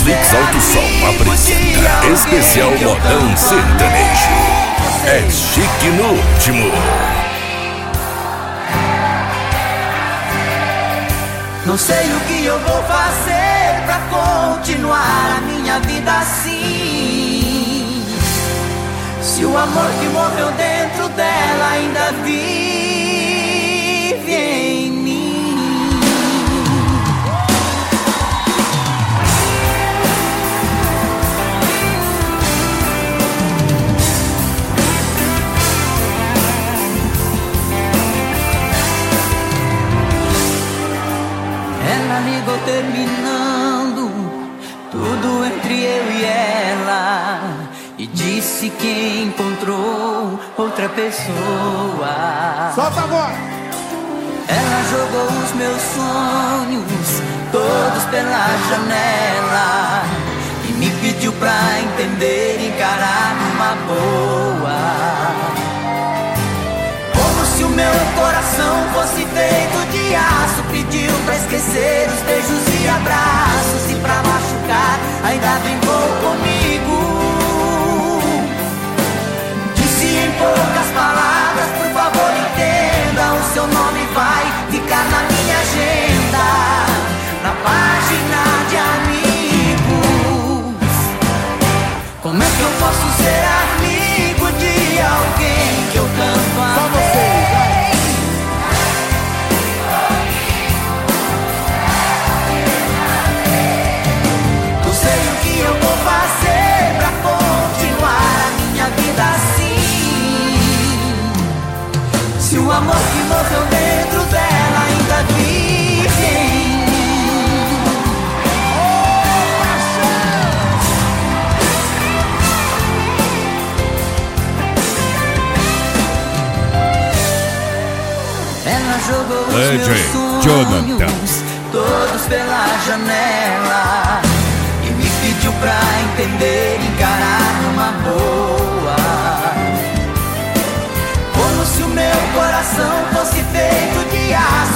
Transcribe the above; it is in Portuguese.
Flix Alto Som apresenta Especial Modão Sertanejo. É chique no último. Não sei o que eu vou fazer pra continuar a minha vida assim. Se o amor que morreu dentro dela ainda vive em mim. Ela ligou terminando tudo entre eu e ela e disse que encontrou outra pessoa. Solta agora! Ela jogou os meus sonhos todos pela janela e me pediu pra entender e encarar numa boa. Como se o meu coração fosse feito de aço, pediu pra esquecer os beijos e abraços, e pra machucar ainda brincou comigo. Disse em poucas palavras: por favor entenda, o seu nome vai ficar na minha agenda, na página de amigos. Como é que eu posso ser amigo de alguém que eu tanto amei? Não sei o que eu vou fazer pra continuar a minha vida assim. Se o amor que morreu dentro dela ainda vive em mim. Ela jogou os meus sonhos todos pela janela e me pediu pra entender e encarar numa boa. Como se o meu coração fosse feito de aço,